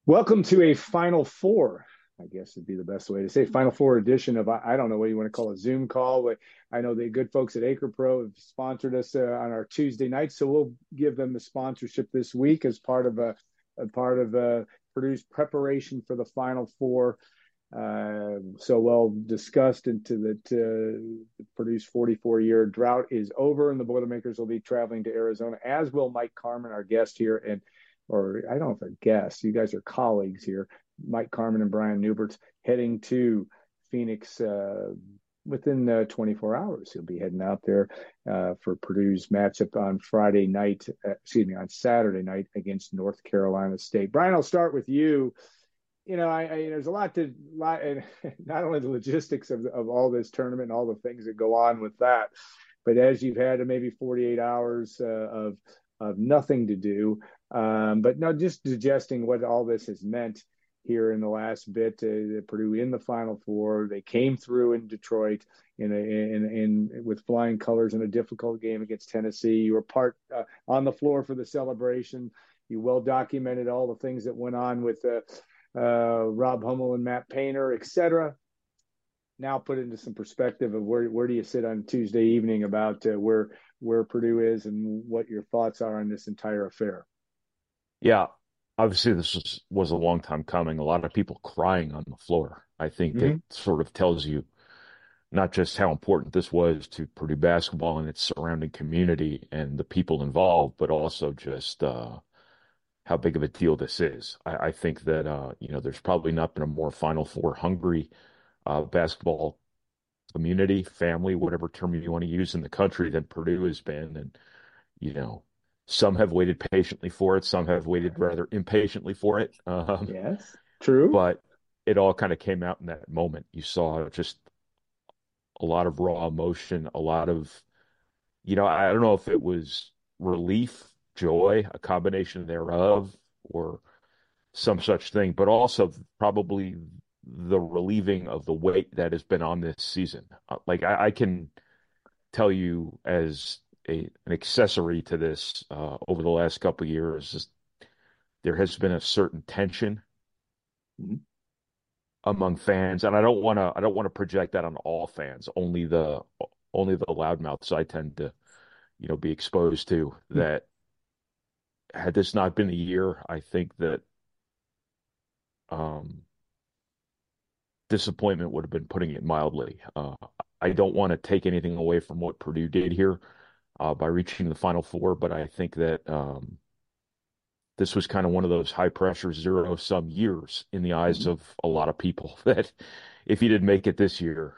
Welcome to a Final Four, I guess would be the best way to say Final Four edition of, I don't know what you want to call a Zoom call, but I know the good folks at Acre Pro have sponsored us on our Tuesday night, so we'll give them the sponsorship this week as part of Purdue's preparation for the Final Four. So well discussed into that Purdue's 44-year drought is over, and the Boilermakers will be traveling to Arizona, as will Mike Carmin, our guest here, and or I don't know if they're guests. You guys are colleagues here. Mike Carmin and Brian Newbert's heading to Phoenix within 24 hours. He'll be heading out there for Purdue's matchup on on Saturday night against North Carolina State. Brian, I'll start with you. There's a lot and not only the logistics of all this tournament and all the things that go on with that, but as you've had maybe 48 hours of nothing to do, but no, just digesting what all this has meant here in the last bit. Purdue in the Final Four, they came through in Detroit with flying colors in a difficult game against Tennessee. You were part on the floor for the celebration. You well documented all the things that went on with Rob Hummel and Matt Painter, etc. Now put into some perspective of where do you sit on Tuesday evening about where Purdue is and what your thoughts are on this entire affair. Yeah, obviously this was a long time coming. A lot of people crying on the floor. I think that Mm-hmm. sort of tells you not just how important this was to Purdue basketball and its surrounding community and the people involved, but also just how big of a deal this is. I think that there's probably not been a more Final Four hungry basketball community, family, whatever term you want to use in the country than Purdue has been. And you know, some have waited patiently for it, some have waited rather impatiently for it. Yes, true. But it all kind of came out in that moment. You saw just a lot of raw emotion, a lot of, I don't know if it was relief, joy, a combination thereof, or some such thing, but also probably the relieving of the weight that has been on this season. I can tell you as an accessory to this over the last couple of years, just, there has been a certain tension Mm-hmm. among fans, and I don't want to project that on all fans. Only the loudmouths I tend to be exposed to. That had this not been the year, I think that um, disappointment would have been putting it mildly. I don't want to take anything away from what Purdue did here by reaching the Final Four, but I think that this was kind of one of those high pressure zero sum years in the eyes Mm-hmm. of a lot of people that if you didn't make it this year,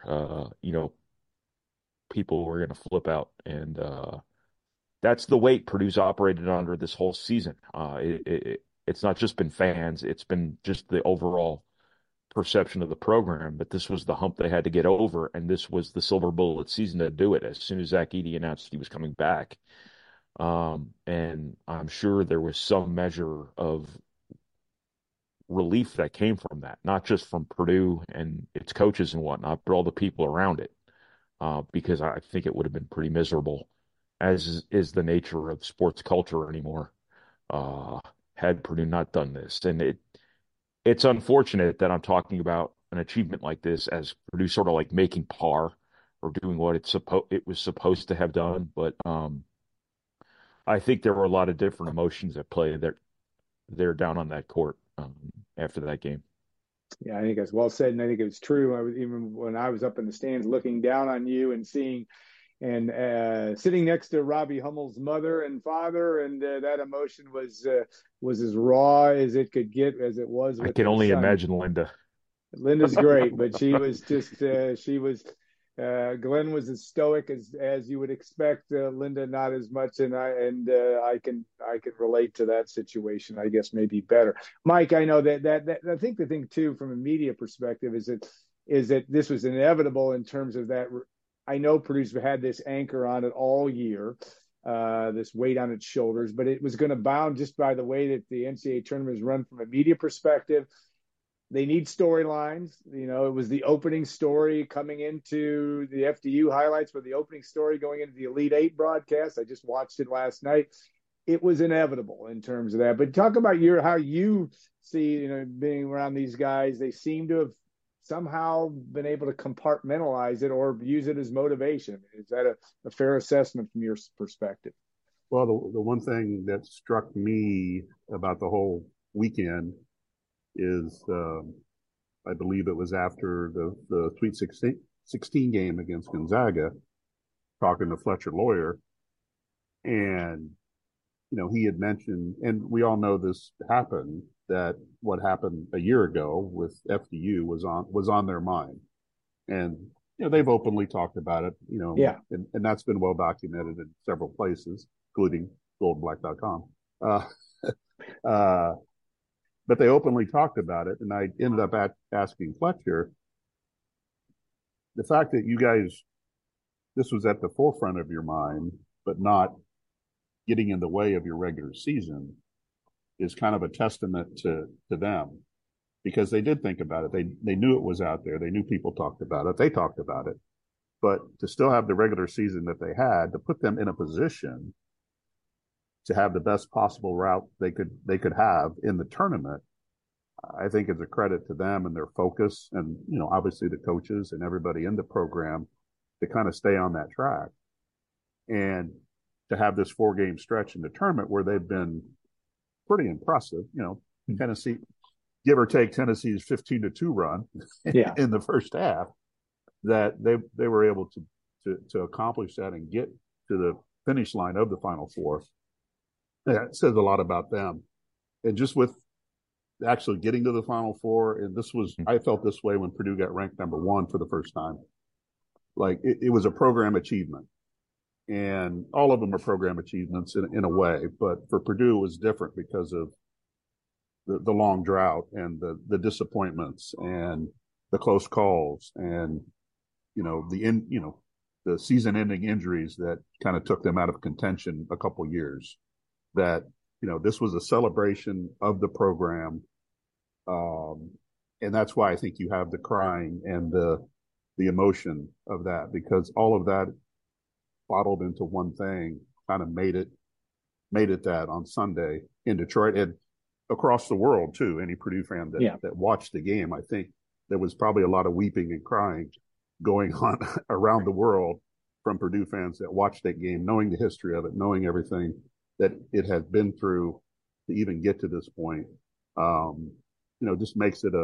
people were going to flip out. And that's the weight Purdue's operated under this whole season. It's not just been fans, it's been just the overall perception of the program, but this was the hump they had to get over. And this was the silver bullet season to do it as soon as Zach Edey announced he was coming back. And I'm sure there was some measure of relief that came from that, not just from Purdue and its coaches and whatnot, but all the people around it. Because I think it would have been pretty miserable, as is the nature of sports culture anymore, uh, had Purdue not done this. And it's unfortunate that I'm talking about an achievement like this as Purdue sort of like making par or doing what it was supposed to have done. But I think there were a lot of different emotions at play that they're down on that court after that game. Yeah, I think that's well said, and I think it's true. Even when I was up in the stands looking down on you and seeing and sitting next to Robbie Hummel's mother and father, and that emotion was as raw as it could get, as it was I with can their only son. imagine Linda. Linda's great, but she was just she was Glenn was as stoic as you would expect. Linda not as much, and I can relate to that situation. I guess maybe better. Mike, I know that I think the thing too from a media perspective is that this was inevitable in terms of that. I know Purdue's had this anchor on it all year. This weight on its shoulders, but it was going to bound just by the way that the NCAA tournament is run from a media perspective. They need storylines. It was the opening story coming into the FDU highlights for the opening story going into the Elite Eight broadcast. I just watched it last night. it was inevitable in terms of that. But talk about how you see, being around these guys. They seem to have somehow been able to compartmentalize it or use it as motivation. Is that a fair assessment from your perspective? Well, the one thing that struck me about the whole weekend is I believe it was after the Sweet 16 game against Gonzaga, talking to Fletcher Lawyer, and he had mentioned, and we all know this happened, that what happened a year ago with FDU was on their mind, and they've openly talked about it, yeah, and that's been well documented in several places, including goldblack.com. But they openly talked about it, and I ended up asking Fletcher, the fact that you guys, this was at the forefront of your mind, but not getting in the way of your regular season, is kind of a testament to them, because they did think about it. They knew it was out there. They knew people talked about it. They talked about it. But to still have the regular season that they had, to put them in a position to have the best possible route they could have in the tournament, I think is a credit to them and their focus, and obviously the coaches and everybody in the program to kind of stay on that track, and to have this 4-game stretch in the tournament where they've been pretty impressive. Tennessee, give or take Tennessee's 15-2 run in the first half, that they were able to accomplish that and get to the finish line of the Final Four. That says a lot about them. And just with actually getting to the Final Four, and I felt this way when Purdue got ranked number 1 for the first time. Like it was a program achievement. And all of them are program achievements in a way, but for Purdue it was different because of the long drought and the disappointments and the close calls and the season-ending injuries that kind of took them out of contention a couple years. That this was a celebration of the program, and that's why I think you have the crying and the emotion of that, because all of that bottled into one thing kind of made it that on Sunday in Detroit and across the world too. Any Purdue fan that watched the game, I think there was probably a lot of weeping and crying going on around the world from Purdue fans that watched that game, knowing the history of it, knowing everything that it has been through to even get to this point. Just makes it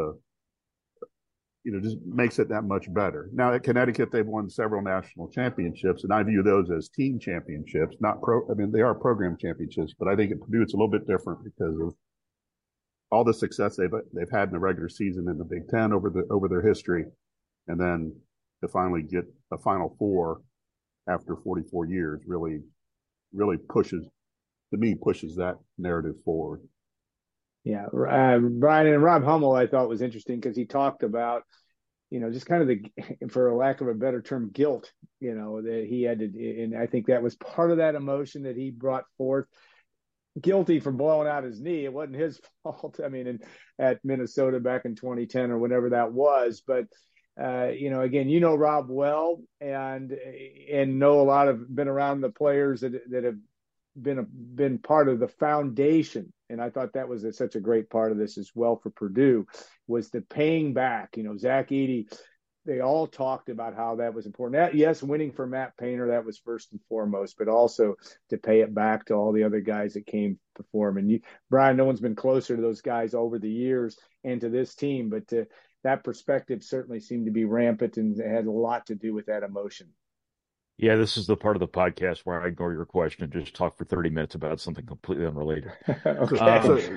that much better. Now at Connecticut, they've won several national championships, and I view those as team championships, they are program championships, but I think at Purdue it's a little bit different because of all the success they've had in the regular season in the Big Ten over their history, and then to finally get a Final Four after 44 years really pushes that narrative forward. Yeah, Brian, and Rob Hummel, I thought was interesting because he talked about, just kind of for lack of a better term, guilt, that he had to, and I think that was part of that emotion that he brought forth. Guilty for blowing out his knee. It wasn't his fault. I mean, at Minnesota back in 2010 or whenever that was, but again, Rob well, and know a lot of, been around the players that have been part of the foundation. And I thought that was such a great part of this as well for Purdue, was the paying back. Zach Edey, they all talked about how that was important. Yes, winning for Matt Painter, that was first and foremost, but also to pay it back to all the other guys that came before him. And Brian, no one's been closer to those guys over the years and to this team, but that perspective certainly seemed to be rampant, and it had a lot to do with that emotion. Yeah, this is the part of the podcast where I ignore your question and just talk for 30 minutes about something completely unrelated. Okay.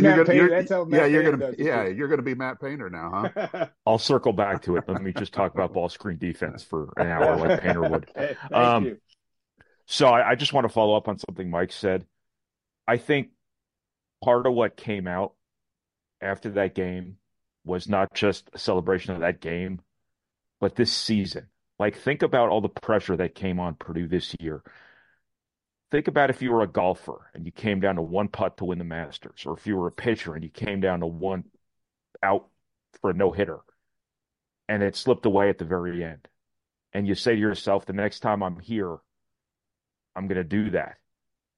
You're gonna be Matt Painter now, huh? I'll circle back to it. Let me just talk about ball screen defense for an hour like Painter would. Okay, thank you. So I just want to follow up on something Mike said. I think part of what came out after that game was not just a celebration of that game, but this season. Like, think about all the pressure that came on Purdue this year. Think about if you were a golfer and you came down to one putt to win the Masters, or if you were a pitcher and you came down to one out for a no-hitter, and it slipped away at the very end. And you say to yourself, the next time I'm here, I'm going to do that.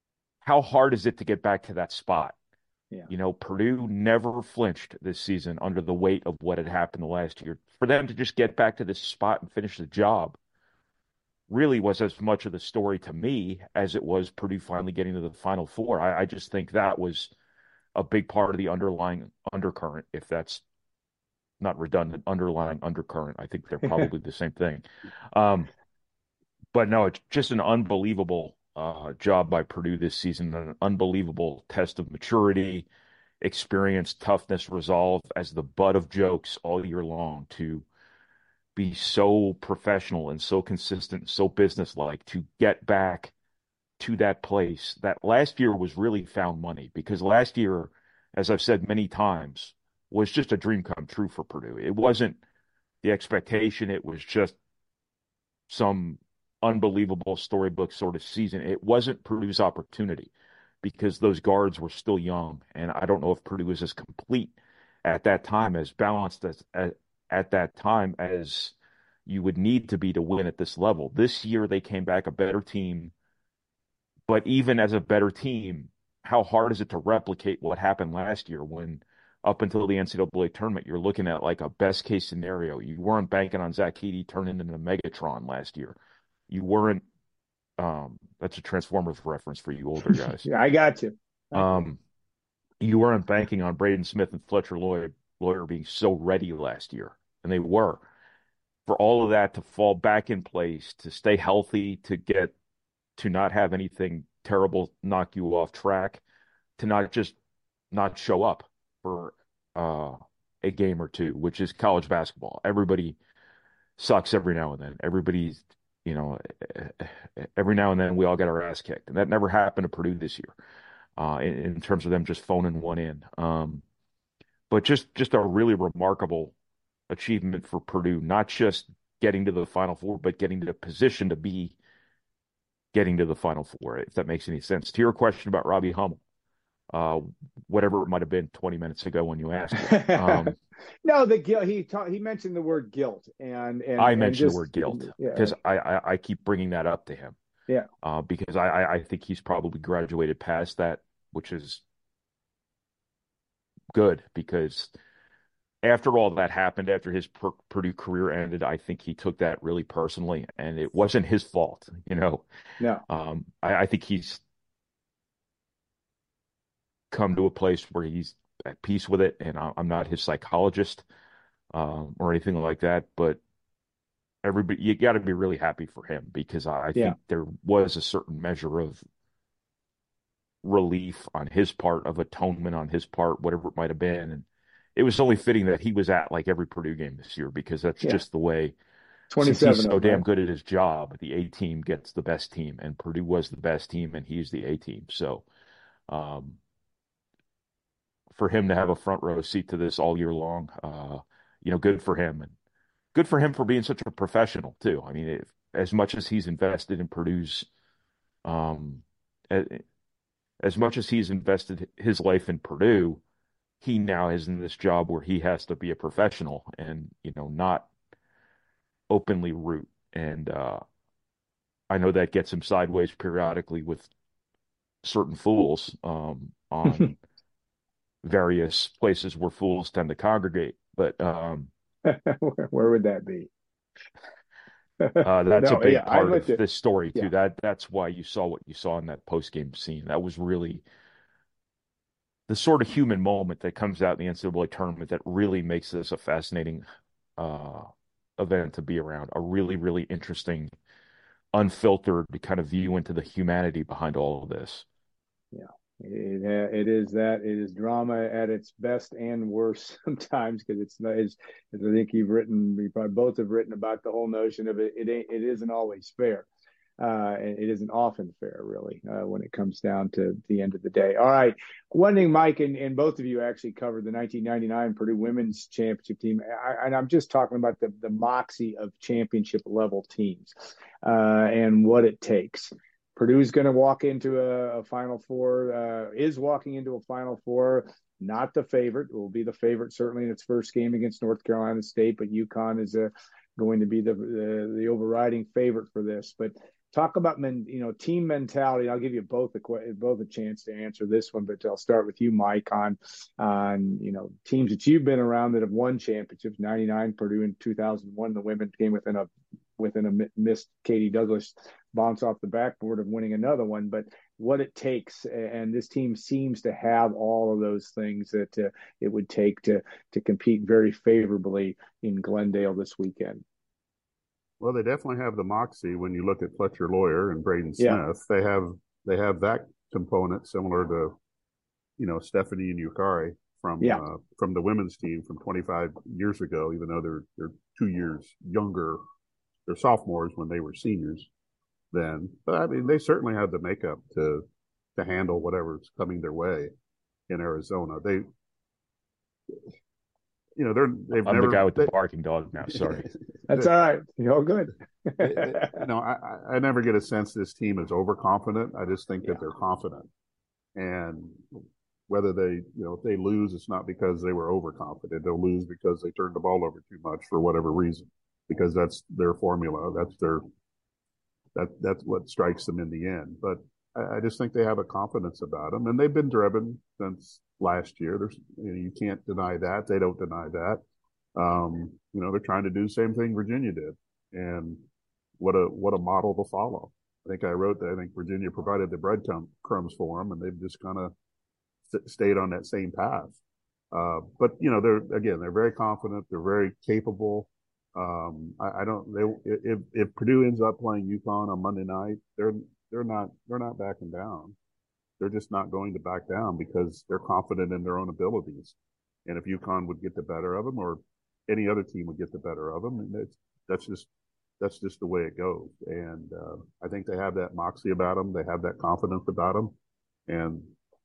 how hard is it to get back to that spot? Yeah. You know, Purdue never flinched this season under the weight of what had happened the last year. For them to just get back to this spot and finish the job really was as much of the story to me as it was Purdue finally getting to the Final Four. I just think that was a big part of the underlying undercurrent, if that's not redundant, underlying undercurrent. I think they're probably the same thing. But no, it's just an unbelievable job by Purdue this season, an unbelievable test of maturity, experience, toughness, resolve as the butt of jokes all year long to be so professional and so consistent, so businesslike to get back to that place. That last year was really found money because last year, as I've said many times, was just a dream come true for Purdue. It wasn't the expectation. It was just some unbelievable storybook sort of season. It wasn't Purdue's opportunity because those guards were still young. And I don't know if Purdue was as complete at that time, as balanced at that time as you would need to be to win at this level. This year, they came back a better team. But even as a better team, how hard is it to replicate what happened last year when up until the NCAA tournament, you're looking at like a best case scenario. You weren't banking on Zach Edey turning into Megatron last year. You weren't, that's a Transformers reference for you older guys. Yeah, I got you. You weren't banking on Braden Smith and Fletcher Lawyer being so ready last year, and they were. For all of that to fall back in place, to stay healthy, to not have anything terrible knock you off track, to not show up for a game or two, which is college basketball. Everybody sucks every now and then. Everybody's, every now and then we all get our ass kicked. And that never happened to Purdue this year in terms of them just phoning one in. But just a really remarkable achievement for Purdue, not just getting to the Final Four, but getting to the position to be getting to the Final Four, if that makes any sense. To your question about Robbie Hummel, whatever it might have been 20 minutes ago when you asked it. No, the guilt. He mentioned the word guilt, and I mentioned just, the word guilt because I keep bringing that up to him. Yeah, because I think he's probably graduated past that, which is good because after all that happened, after his Purdue career ended, I think he took that really personally, and it wasn't his fault. No. I think he's come to a place where he's at peace with it, and I'm not his psychologist or anything like that, but everybody, you got to be really happy for him because I think there was a certain measure of relief on his part, of atonement on his part, whatever it might have been. And it was only fitting that he was at like every Purdue game this year because that's just the way. 27 since he's so damn good at his job, the A team gets the best team, and Purdue was the best team, and he's the A team. So, for him to have a front row seat to this all year long, good for him, and good for him for being such a professional too. I mean, as much as he's invested in Purdue's, as much as he's invested his life in Purdue, he now is in this job where he has to be a professional and, not openly root. And I know that gets him sideways periodically with certain fools on various places where fools tend to congregate. But where would that be? That's a big part of this story too. That's why you saw what you saw in that post-game scene. That was really the sort of human moment that comes out in the NCAA tournament that really makes this a fascinating event to be around. A really, really interesting, unfiltered kind of view into the humanity behind all of this. Yeah, it is that. It is drama at its best and worst sometimes because it's as I think we probably both have written about the whole notion of it. It isn't always fair. And it isn't often fair, really, when it comes down to the end of the day. All right. One thing, Mike, and both of you actually covered the 1999 Purdue women's championship team. And I'm just talking about the moxie of championship level teams and what it takes. Purdue's going to walk into a Final Four, is walking into a Final Four, not the favorite. It will be the favorite certainly in its first game against North Carolina State, but UConn is going to be the overriding favorite for this. But talk about team mentality. I'll give you both a chance to answer this one, but I'll start with you, Mike, on teams that you've been around that have won championships. 99 Purdue in 2001, the women came within a missed Katie Douglas bounce off the backboard of winning another one. But what it takes, and this team seems to have all of those things that it would take to compete very favorably in Glendale this weekend. Well, they definitely have the moxie when you look at Fletcher Lawyer and Braden Yeah. Smith. They have that component similar to, Stephanie and Yukari from the women's team from 25 years ago, even though they're 2 years younger. They're sophomores when they were seniors then. But I mean, they certainly have the makeup to handle whatever's coming their way in Arizona. I'm the guy with the barking dog now. Sorry. That's all right. You're all good. I never get a sense this team is overconfident. I just think that they're confident. And whether if they lose, it's not because they were overconfident. They'll lose because they turned the ball over too much for whatever reason, because that's their formula. That's what strikes them in the end. But I just think they have a confidence about them, and they've been driven since last year. You can't deny that. They don't deny that. They're trying to do the same thing Virginia did, and what a model to follow. I think Virginia provided the breadcrumbs for them, and they've just kind of stayed on that same path. But they're very confident. They're very capable. If Purdue ends up playing UConn on Monday night, they're not backing down. They're just not going to back down because they're confident in their own abilities. And if UConn would get the better of them, or any other team would get the better of them, and that's just the way it goes. And I think they have that moxie about them. They have that confidence about them, and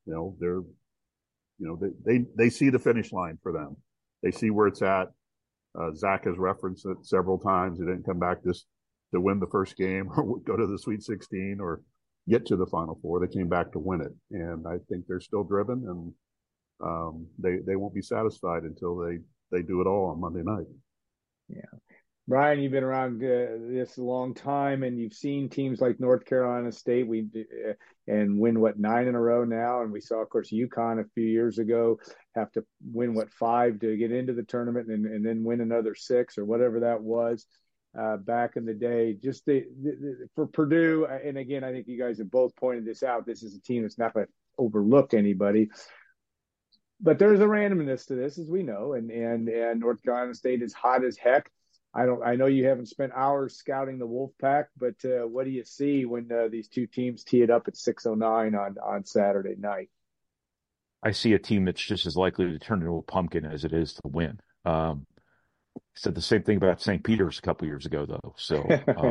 they see the finish line for them. They see where it's at. Zach has referenced it several times. He didn't come back just to win the first game or go to the Sweet 16 or get to the Final Four. They came back to win it, and I think they're still driven, and they won't be satisfied until they do it all on Monday night. Yeah. Brian, you've been around this a long time, and you've seen teams like North Carolina State and win 9 in a row now, and we saw, of course, UConn a few years ago have to win 5 to get into the tournament, and then win another 6 or whatever that was back in the day. Just for Purdue, and again, I think you guys have both pointed this out. This is a team that's not going to overlook anybody. But there's a randomness to this, as we know, and North Carolina State is hot as heck. I know you haven't spent hours scouting the Wolfpack, but what do you see when these two teams tee it up at 6:09 on Saturday night? I see a team that's just as likely to turn into a pumpkin as it is to win. Said the same thing about St. Peter's a couple years ago, though. So,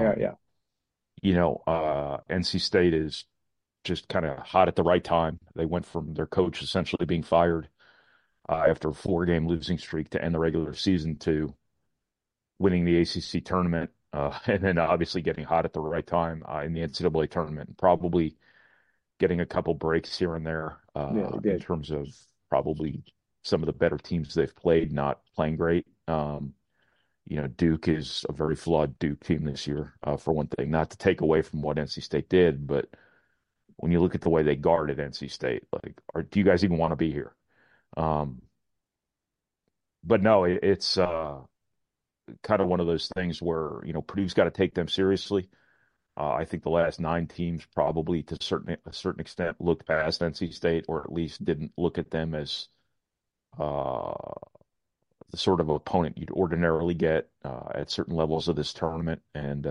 NC State is just kind of hot at the right time. They went from their coach essentially being fired after a 4-game losing streak to end the regular season to winning the ACC tournament, and then obviously getting hot at the right time in the NCAA tournament, and probably getting a couple breaks here and there in terms of probably some of the better teams they've played not playing great. Duke is a very flawed Duke team this year, for one thing. Not to take away from what NC State did, but when you look at the way they guarded NC State, do you guys even want to be here? But no, it's kind of one of those things where, Purdue's got to take them seriously. I think the last 9 teams probably to a certain extent looked past NC State, or at least didn't look at them as the sort of opponent you'd ordinarily get at certain levels of this tournament. And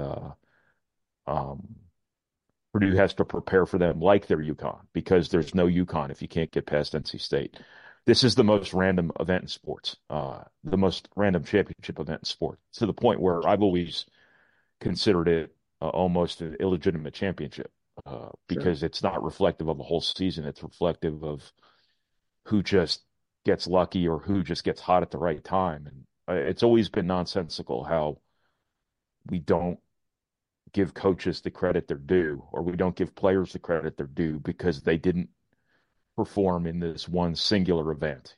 Purdue has to prepare for them like they're UConn, because there's no UConn if you can't get past NC State. This is the most random event in sports, the most random championship event in sports, to the point where I've always considered it almost an illegitimate championship because it's not reflective of a whole season. It's reflective of who just gets lucky or who just gets hot at the right time. And it's always been nonsensical how we don't give coaches the credit they're due, or we don't give players the credit they're due because they didn't perform in this one singular event,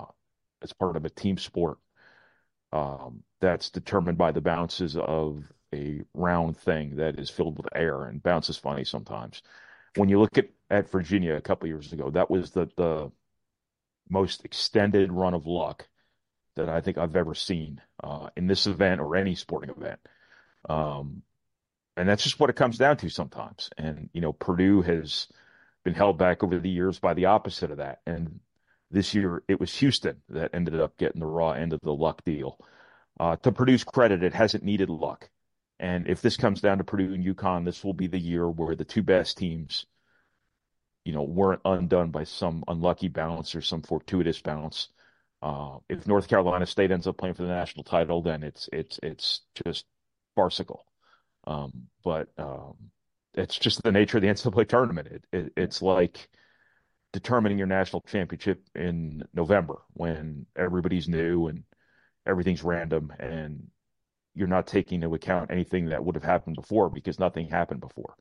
as part of a team sport that's determined by the bounces of a round thing that is filled with air and bounces funny sometimes. When you look at Virginia a couple years ago, that was the most extended run of luck that I think I've ever seen in this event or any sporting event. Um, and that's just what it comes down to sometimes. And, Purdue has been held back over the years by the opposite of that. And this year it was Houston that ended up getting the raw end of the luck deal. To Purdue's credit, it hasn't needed luck. And if this comes down to Purdue and UConn, this will be the year where the two best teams, weren't undone by some unlucky bounce or some fortuitous bounce. If North Carolina State ends up playing for the national title, then it's just farcical. But it's just the nature of the NCAA tournament. It's like determining your national championship in November when everybody's new and everything's random and you're not taking into account anything that would have happened before because nothing happened before.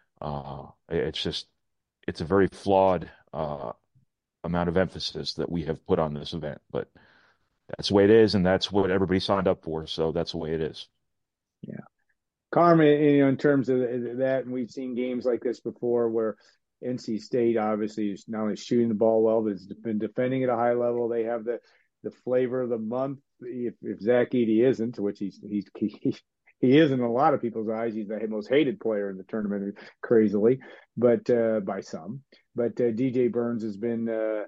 It's a very flawed amount of emphasis that we have put on this event, but that's the way it is, and that's what everybody signed up for. So that's the way it is. Yeah. Carmen, in terms of that, and we've seen games like this before where NC State obviously is not only shooting the ball well, but has been defending at a high level. They have the flavor of the month. If Zach Edey isn't, which he is in a lot of people's eyes, he's the most hated player in the tournament, crazily, but by some. But DJ Burns has been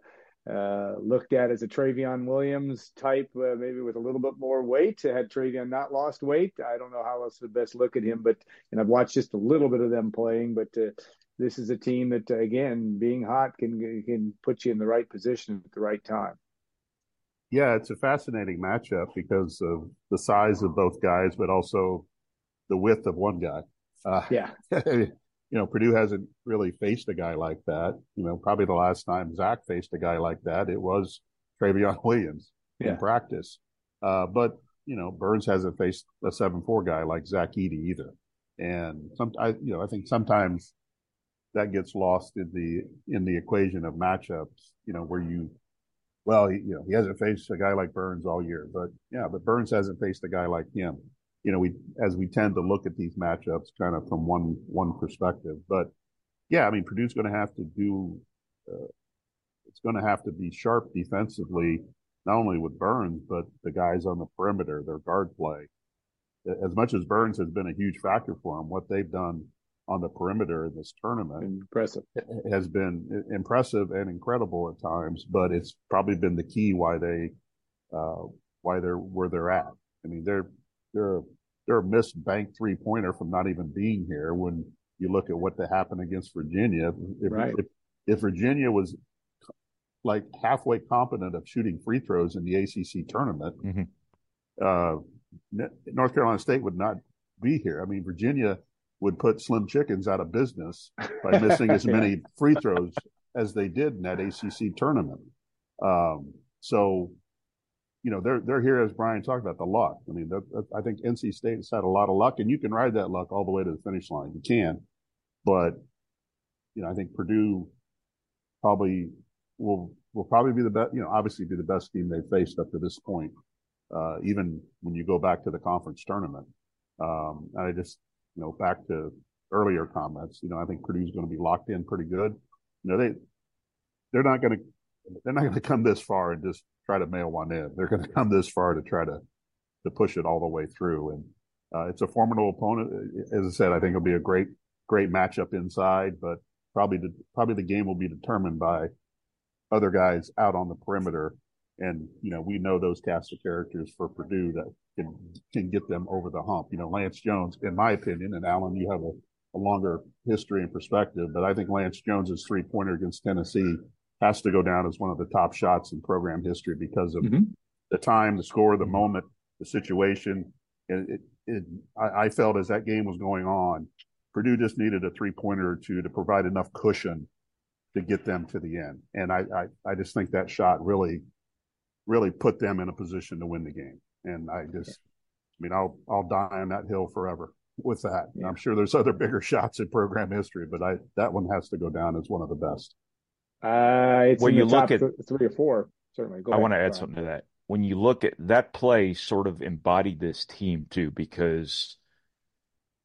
looked at as a Travion Williams type, maybe with a little bit more weight. Had Travion not lost weight, I don't know how else to best look at him. And I've watched just a little bit of them playing, but this is a team that, again, being hot can put you in the right position at the right time. Yeah, it's a fascinating matchup because of the size of both guys, but also the width of one guy. Yeah. Purdue hasn't really faced a guy like that. Probably the last time Zach faced a guy like that, it was Travion Williams in practice. But Burns hasn't faced a 7'4" guy like Zach Edey either. And I think sometimes that gets lost in the equation of matchups, where he hasn't faced a guy like Burns all year, but Burns hasn't faced a guy like him. We tend to look at these matchups kind of from one perspective, but Purdue's going to have to it's going to have to be sharp defensively, not only with Burns, but the guys on the perimeter, their guard play. As much as Burns has been a huge factor for them, what they've done on the perimeter in this tournament impressive has been impressive and incredible at times, but it's probably been the key why they're where they're at. I mean, they're a missed bank 3-pointer from not even being here. When you look at what happened against Virginia, if Virginia was like halfway competent of shooting free throws in the ACC tournament, North Carolina State would not be here. I mean, Virginia would put Slim Chickens out of business by missing as many free throws as they did in that ACC tournament. They're here, as Brian talked about, the luck. I mean, I think NC State has had a lot of luck, and you can ride that luck all the way to the finish line. You can, but I think Purdue probably will probably be the best. Obviously be the best team they've faced up to this point, even when you go back to the conference tournament. I just back to earlier comments. I think Purdue's going to be locked in pretty good. They're not going to come this far and just try to mail one in. They're going to come this far to try to push it all the way through. And it's a formidable opponent. As I said, I think it'll be a great matchup inside, but probably the game will be determined by other guys out on the perimeter. And, we know those cast of characters for Purdue that can get them over the hump. Lance Jones, in my opinion, and Alan, you have a longer history and perspective, but I think Lance Jones's 3-pointer against Tennessee has to go down as one of the top shots in program history because of the time, the score, the moment, the situation. I felt as that game was going on, Purdue just needed a 3-pointer or two to provide enough cushion to get them to the end. And I just think that shot really put them in a position to win the game. And I'll die on that hill forever with that. Yeah. I'm sure there's other bigger shots in program history, but that one has to go down as one of the best. It's when you look at 3 or 4, certainly. I want to add something to that. When you look at that play, sort of embodied this team too, because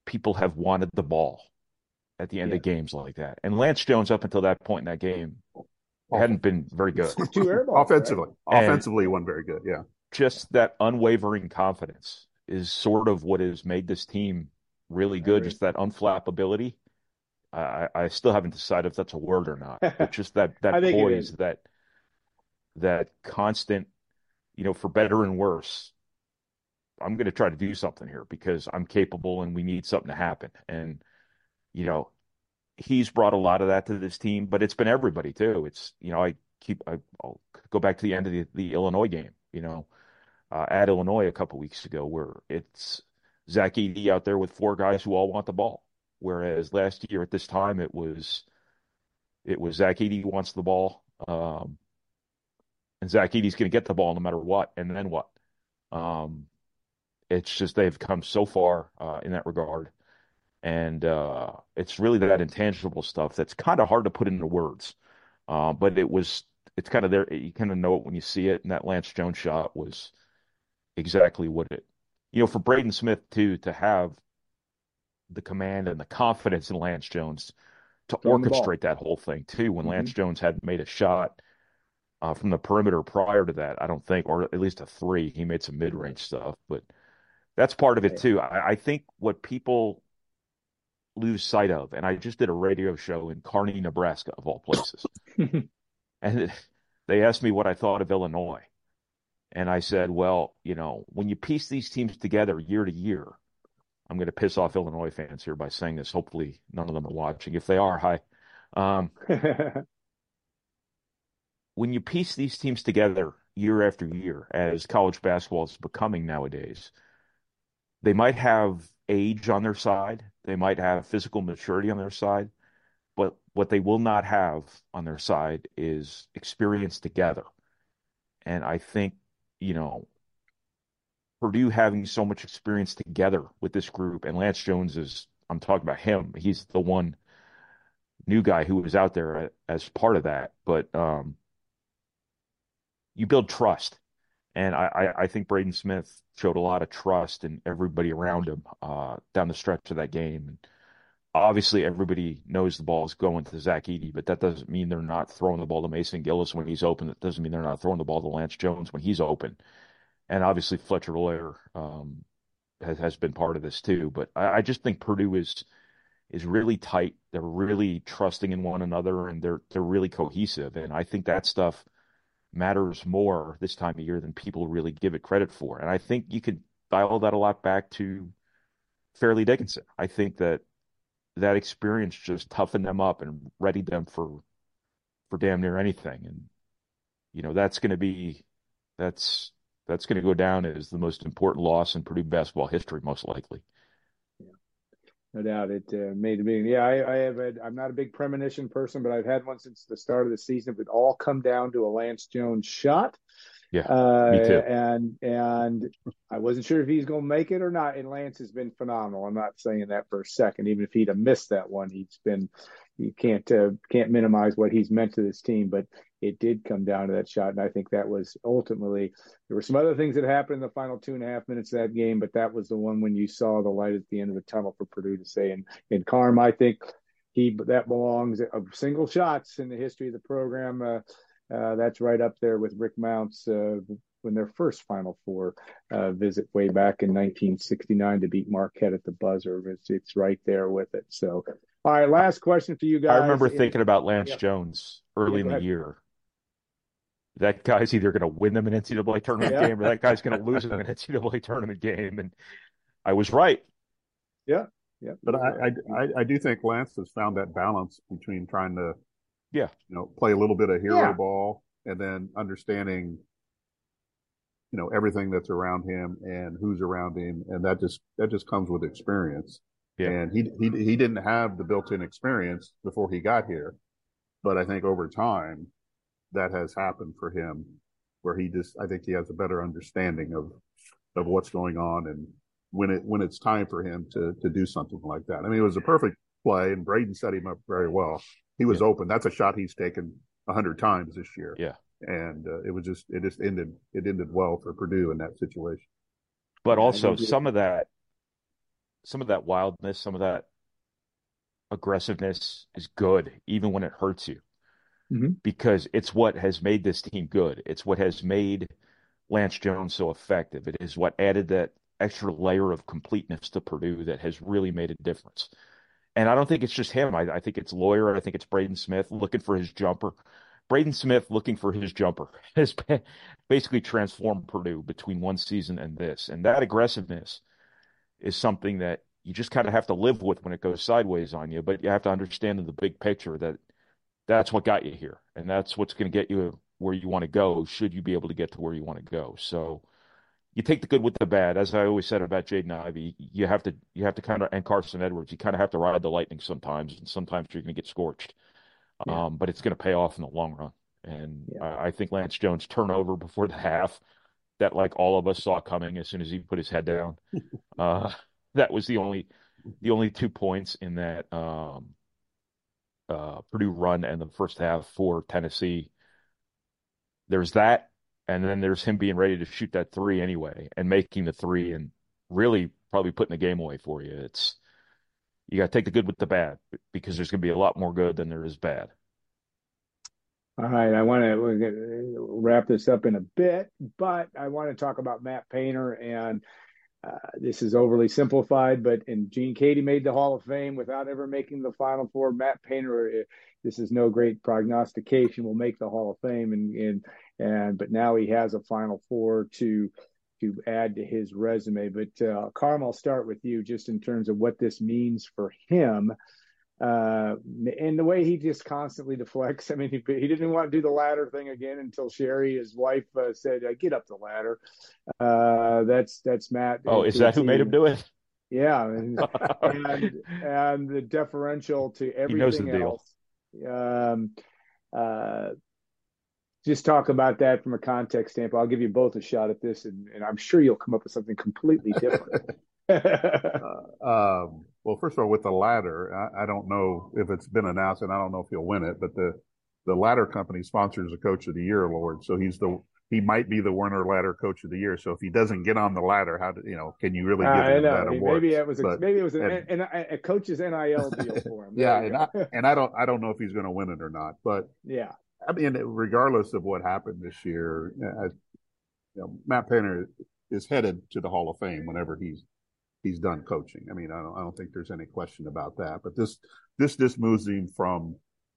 people have wanted the ball at the end Yeah. of games like that. And Lance Jones, up until that point in that game, hadn't been very good. 2 air balls, offensively. right? Offensively, wasn't very good. Yeah. Just that unwavering confidence is sort of what has made this team really good. Just that unflappability. I still haven't decided if that's a word or not, but just that poise, that constant, for better and worse, I'm going to try to do something here because I'm capable and we need something to happen. And, he's brought a lot of that to this team, but it's been everybody too. It's, I'll go back to the end of the Illinois game, at Illinois a couple weeks ago, where it's Zach Edey out there with 4 guys who all want the ball. Whereas last year at this time, it was Zach Edey who wants the ball. And Zach Edey's going to get the ball no matter what. And then what? It's just they've come so far in that regard. And it's really that intangible stuff that's kind of hard to put into words. But it's kind of there. You kind of know it when you see it. And that Lance Jones shot was exactly what for Braden Smith too, to have the command and the confidence in Lance Jones to orchestrate that whole thing too. When Lance Jones had made a shot from the perimeter prior to that, I don't think, or at least a 3, he made some mid-range stuff, but that's part of it too. I think what people lose sight of, and I just did a radio show in Kearney, Nebraska, of all places, and they asked me what I thought of Illinois. And I said, well, when you piece these teams together year to year, I'm going to piss off Illinois fans here by saying this. Hopefully none of them are watching. If they are, hi. When you piece these teams together year after year, as college basketball is becoming nowadays, they might have age on their side. They might have physical maturity on their side. But what they will not have on their side is experience together. And I think, Purdue having so much experience together with this group, and Lance Jones I'm talking about him. He's the one new guy who was out there as part of that. But you build trust. And I think Braden Smith showed a lot of trust in everybody around him down the stretch of that game. And obviously, everybody knows the ball is going to Zach Edey, but that doesn't mean they're not throwing the ball to Mason Gillis when he's open. That doesn't mean they're not throwing the ball to Lance Jones when he's open. And obviously, Fletcher Loyer has been part of this too. But I just think Purdue is really tight. They're really trusting in one another, and they're really cohesive. And I think that stuff matters more this time of year than people really give it credit for. And I think you could dial that a lot back to Fairleigh Dickinson. I think that experience just toughened them up and readied them for damn near anything. And that's going to go down as the most important loss in Purdue basketball history, most likely. No doubt. It made me. Yeah, I'm not a big premonition person, but I've had one since the start of the season. It would all come down to a Lance Jones shot. Yeah, me too. And I wasn't sure if he's going to make it or not. And Lance has been phenomenal. I'm not saying that for a second. Even if he'd have missed that one, you can't minimize what he's meant to this team. But it did come down to that shot, and I think that was ultimately. There were some other things that happened in the final 2.5 minutes of that game, but that was the one when you saw the light at the end of the tunnel for Purdue to say. And Carm, I think that belongs of single shots in the history of the program. That's right up there with Rick Mounts when their first Final Four visit way back in 1969 to beat Marquette at the buzzer. It's right there with it. So, all right, last question for you guys. I remember thinking about Lance Jones early in the year. That guy's either going to win them an NCAA tournament game or that guy's going to lose them an NCAA tournament game. And I was right. Yeah. But I do think Lance has found that balance between trying to play a little bit of hero ball and then understanding, everything that's around him and who's around him. And that just comes with experience. Yeah. And he didn't have the built-in experience before he got here. But I think over time that has happened for him where I think he has a better understanding of what's going on and when it's time for him to do something like that. I mean, it was a perfect play and Braden set him up very well. He was open. That's a shot he's taken 100 times this year. Yeah. And it ended well for Purdue in that situation. But also some of that that wildness, some of that aggressiveness is good, even when it hurts you, Mm-hmm. because it's what has made this team good. It's what has made Lance Jones so effective. It is what added that extra layer of completeness to Purdue that has really made a difference. And I don't think it's just him. I think it's Lawyer. I think it's Braden Smith looking for his jumper. Braden Smith looking for his jumper has basically transformed Purdue between one season and this. And that aggressiveness is something that you just kind of have to live with when it goes sideways on you. But you have to understand in the big picture that that's what got you here. And that's what's going to get you where you want to go, should you be able to get to where you want to go. So you take the good with the bad. As I always said about Jaden Ivey, you have to kind of, and Carson Edwards, you kind of have to ride the lightning sometimes, and sometimes you're going to get scorched. Yeah. But it's going to pay off in the long run. And Yeah. I think Lance Jones' turnover before the half, that like all of us saw coming as soon as he put his head down. That was the only 2 points in that Purdue run and the first half for Tennessee. There's that, and then there's him being ready to shoot that three anyway and making the three and really probably putting the game away for you. You got to take the good with the bad, because there's going to be a lot more good than there is bad. All right, we're gonna wrap this up in a bit, but I want to talk about Matt Painter, and this is overly simplified, but Gene Keady made the Hall of Fame without ever making the Final Four. Matt Painter, this is no great prognostication, will make the Hall of Fame, but now he has a Final Four to add to his resume. But Carm, I'll start with you, just in terms of what this means for him. And the way he just constantly deflects. I mean, he didn't want to do the ladder thing again until Sherry, his wife, said, "Get up the ladder." That's Matt. Oh, is that who made him do it? Yeah, and the deferential to everything he knows the else. Just talk about that from a context standpoint. I'll give you both a shot at this, and I'm sure you'll come up with something completely different. Well, first of all, with the ladder, I don't know if it's been announced, and I don't know if he'll win it, but the ladder company sponsors a Coach of the Year award, so he might be the Werner Ladder Coach of the Year. So if he doesn't get on the ladder, can you really give him that award? Maybe it was a coach's NIL deal for him. Yeah, and I don't know if he's going to win it or not, but yeah, I mean, regardless of what happened this year, Matt Painter is headed to the Hall of Fame whenever he's done coaching. I mean, I don't think there's any question about that. But this moves him from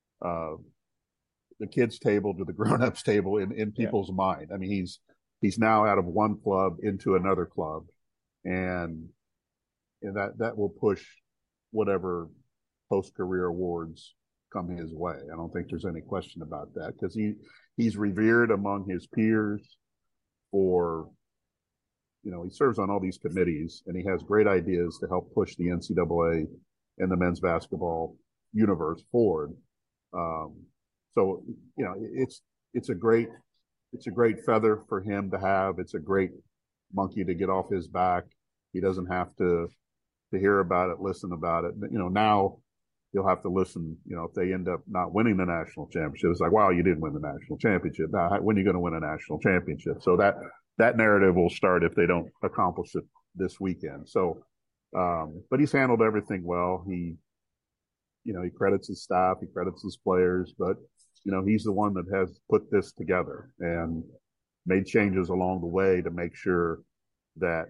the kids' table to the grown-ups' table in people's mind. I mean, he's now out of one club into another club, and that will push whatever post-career awards come his way. I don't think there's any question about that, because he's revered among his peers for. He serves on all these committees, and he has great ideas to help push the NCAA and the men's basketball universe forward. So it's a great feather for him to have. It's a great monkey to get off his back. He doesn't have to hear about it, listen about it. Now you'll have to listen. If they end up not winning the national championship, it's like, wow, you didn't win the national championship. Now, when are you going to win a national championship? So that narrative will start if they don't accomplish it this weekend. So, but he's handled everything well. He credits his staff, he credits his players, but he's the one that has put this together and made changes along the way to make sure that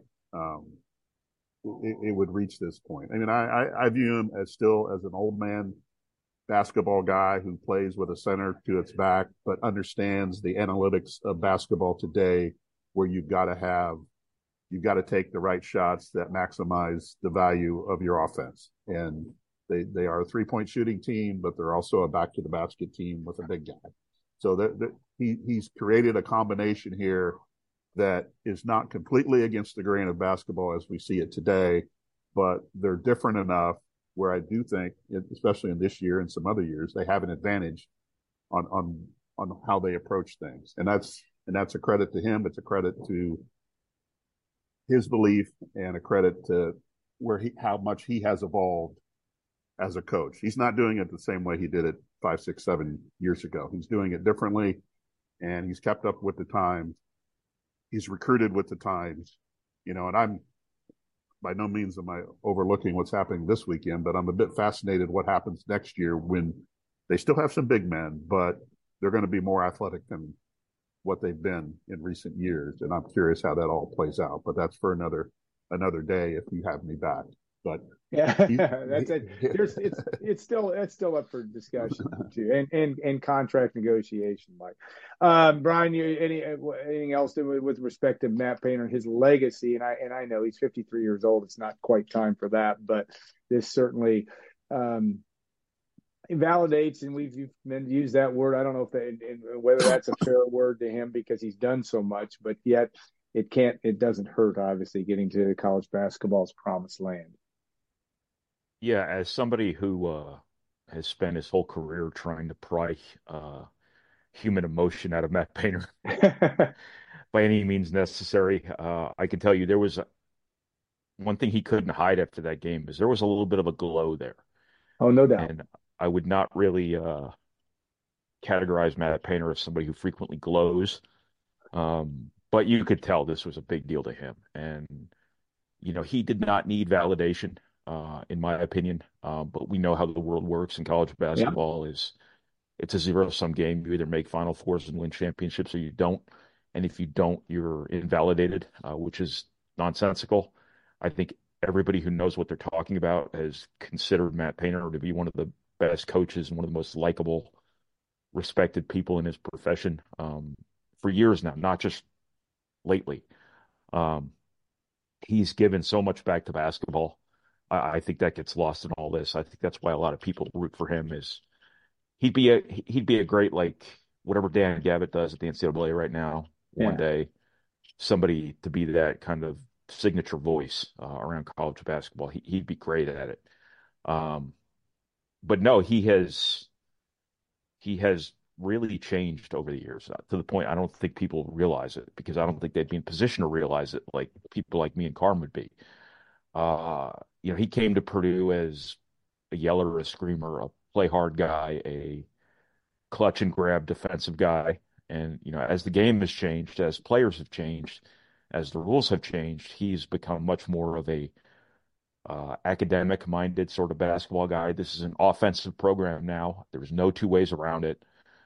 it would reach this point. I mean, I view him as an old man basketball guy who plays with a center to its back, but understands the analytics of basketball today, where you've got to take the right shots that maximize the value of your offense. And they are a 3-point shooting team, but they're also a back to the basket team with a big guy. So he's created a combination here that is not completely against the grain of basketball as we see it today, but they're different enough where I do think, especially in this year and some other years, they have an advantage on how they approach things. And that's a credit to him. It's a credit to his belief and a credit to how much he has evolved as a coach. He's not doing it the same way he did it 5, 6, 7 years ago. He's doing it differently, and he's kept up with the times. He's recruited with the times, and by no means am I overlooking what's happening this weekend, but I'm a bit fascinated what happens next year when they still have some big men, but they're going to be more athletic than what they've been in recent years. And I'm curious how that all plays out, but that's for another day if you have me back. But Yeah, he, that's it. It's still up for discussion too, and contract negotiation, Mike. Brian, anything else with respect to Matt Painter and his legacy? And I know he's 53 years old. It's not quite time for that, but this certainly invalidates, and we've used that word. I don't know whether that's a fair word to him because he's done so much, but yet it doesn't hurt, obviously, getting to college basketball's promised land. Yeah, as somebody who has spent his whole career trying to pry human emotion out of Matt Painter by any means necessary, I can tell you there was one thing he couldn't hide after that game is there was a little bit of a glow there. Oh, no doubt. And I would not really categorize Matt Painter as somebody who frequently glows. But you could tell this was a big deal to him. And, he did not need validation, in my opinion. But we know how the world works in college Yeah. basketball it's a zero-sum game. You either make Final Fours and win championships or you don't. And if you don't, you're invalidated, which is nonsensical. I think everybody who knows what they're talking about has considered Matt Painter to be one of the best coaches and one of the most likable, respected people in his profession for years now, not just lately. Um, he's given so much back to basketball. I think that gets lost in all this. I think that's why a lot of people root for him. Is he'd be a great, like, whatever Dan Gavitt does at the NCAA right now. One Yeah. day, somebody to be that kind of signature voice around college basketball. He'd be great at it. Um, but no, he has really changed over the years to the point I don't think people realize it because I don't think they'd be in position to realize it like people like me and Carm would be. Uh, he came to Purdue as a yeller, a screamer, a play hard guy, a clutch and grab defensive guy. And, as the game has changed, as players have changed, as the rules have changed, he's become much more of a academic minded sort of basketball guy. This is an offensive program now. There's no two ways around it.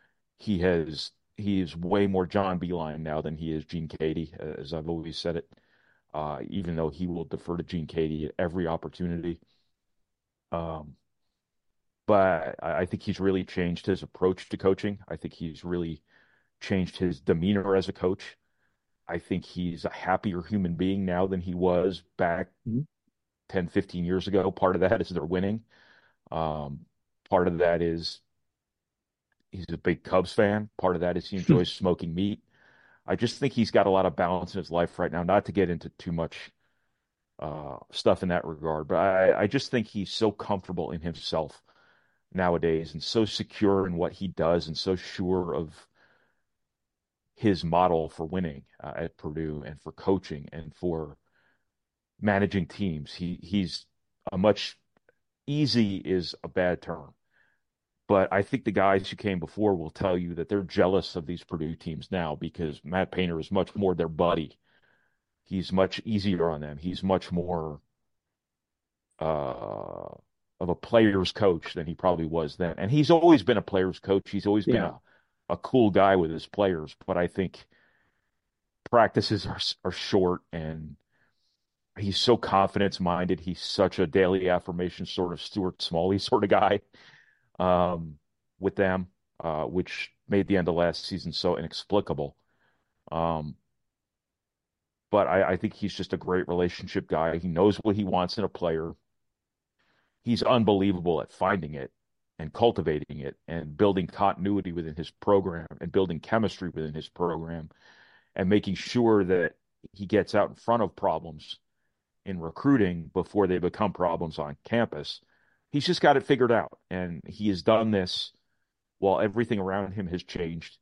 He is way more John Beilein now than he is Gene Keady, as I've always said it. Even though he will defer to Gene Keady at every opportunity. Um, but I think he's really changed his approach to coaching. I think he's really changed his demeanor as a coach. I think he's a happier human being now than he was back Mhm. 10, 15 years ago. Part of that is they're winning. Um, Part of that is he's a big Cubs fan. Part of that is he enjoys smoking meat. I just think he's got a lot of balance in his life right now, not to get into too much stuff in that regard, but I just think he's so comfortable in himself nowadays and so secure in what he does and so sure of his model for winning at Purdue and for coaching and for managing teams. He's a much easy is a bad term, but I think the guys who came before will tell you that they're jealous of these Purdue teams now because Matt Painter is much more their buddy. He's much easier on them. He's much more uh, of a player's coach than he probably was then. And he's always been a player's coach. He's always been Yeah. a cool guy with his players. But I think practices are short and he's so confidence minded. He's such a daily affirmation sort of Stuart Smalley sort of guy with them, which made the end of last season so inexplicable. Um, but I think he's just a great relationship guy. He knows what he wants in a player. He's unbelievable at finding it and cultivating it and building continuity within his program and building chemistry within his program and making sure that he gets out in front of problems in recruiting before they become problems on campus. He's just got it figured out. And he has done this while everything around him has changed.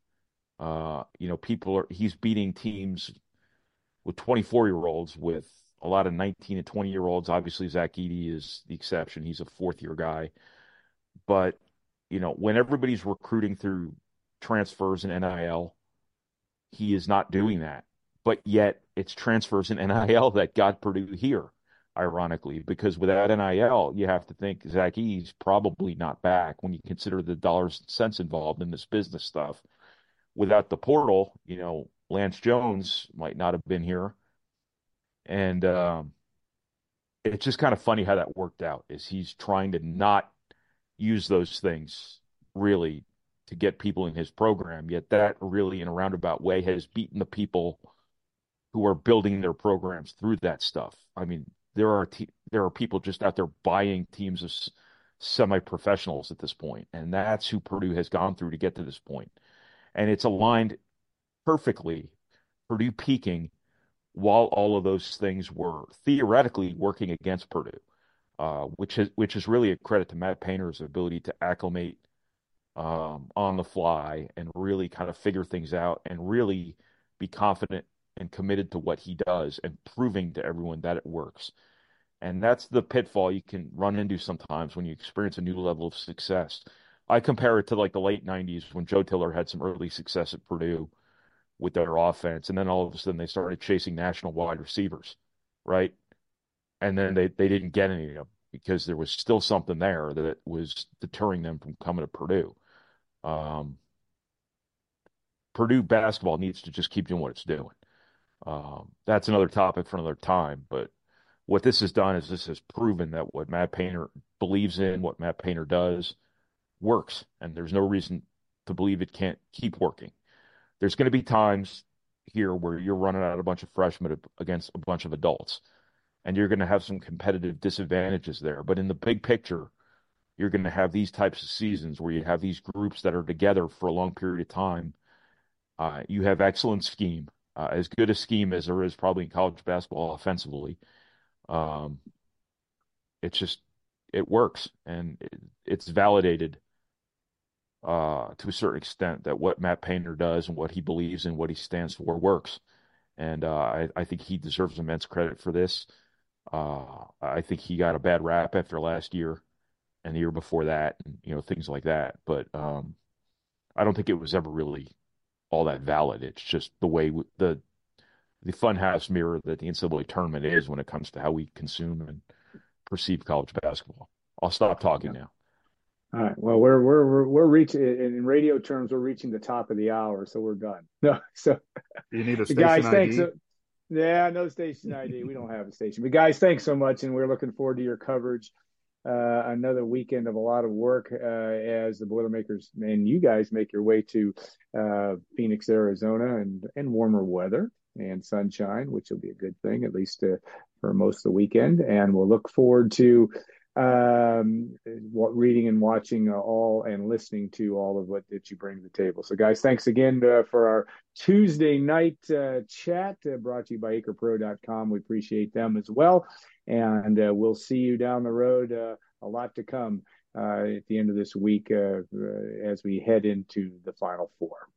He's beating teams with 24-year-olds with a lot of 19 and 20-year-olds. Obviously, Zach Edey is the exception. He's a fourth-year guy. But, when everybody's recruiting through transfers and NIL, he is not doing that. But yet it's transfers and NIL that got Purdue here. ironically, because without NIL, you have to think Zach E's probably not back when you consider the dollars and cents involved in this business stuff. Without the portal, Lance Jones might not have been here. And it's just kind of funny how that worked out, is he's trying to not use those things really to get people in his program, yet that really in a roundabout way has beaten the people who are building their programs through that stuff. I mean, there are people just out there buying teams of semi-professionals at this point, and that's who Purdue has gone through to get to this point. And it's aligned perfectly, Purdue peaking while all of those things were theoretically working against Purdue, which is really a credit to Matt Painter's ability to acclimate on the fly and really kind of figure things out and really be confident and committed to what he does and proving to everyone that it works. And that's the pitfall you can run into sometimes when you experience a new level of success. I compare it to like the late 90s when Joe Tiller had some early success at Purdue with their offense. And then all of a sudden they started chasing national wide receivers, right? And then they didn't get any of them because there was still something there that was deterring them from coming to Purdue. Purdue basketball needs to just keep doing what it's doing. That's another topic for another time. But what this has done is this has proven that what Matt Painter believes in, what Matt Painter does, works. And there's no reason to believe it can't keep working. There's going to be times here where you're running out a bunch of freshmen against a bunch of adults, and you're going to have some competitive disadvantages there. But in the big picture, you're going to have these types of seasons where you have these groups that are together for a long period of time. You have excellent scheme, as good a scheme as there is probably in college basketball offensively. It works, and it's validated to a certain extent that what Matt Painter does and what he believes and what he stands for works. And I think he deserves immense credit for this. I think he got a bad rap after last year and the year before that, and things like that. But I don't think it was ever really all that valid. It's just the way the funhouse mirror that the NCAA tournament is when it comes to how we consume and perceive college basketball. I'll stop talking now. All right. Well, we're reaching, in radio terms, we're reaching the top of the hour, so we're done. No, so you need a station guys, ID? thanks. Yeah, no station ID. We don't have a station. But guys, thanks so much, and we're looking forward to your coverage. Another weekend of a lot of work as the Boilermakers and you guys make your way to Phoenix, Arizona, and warmer weather and sunshine, which will be a good thing, at least for most of the weekend. And we'll look forward to reading and watching all and listening to all of what that you bring to the table. So guys, thanks again for our Tuesday night chat brought to you by acrepro.com. We appreciate them as well. And we'll see you down the road. A lot to come at the end of this week as we head into the Final Four.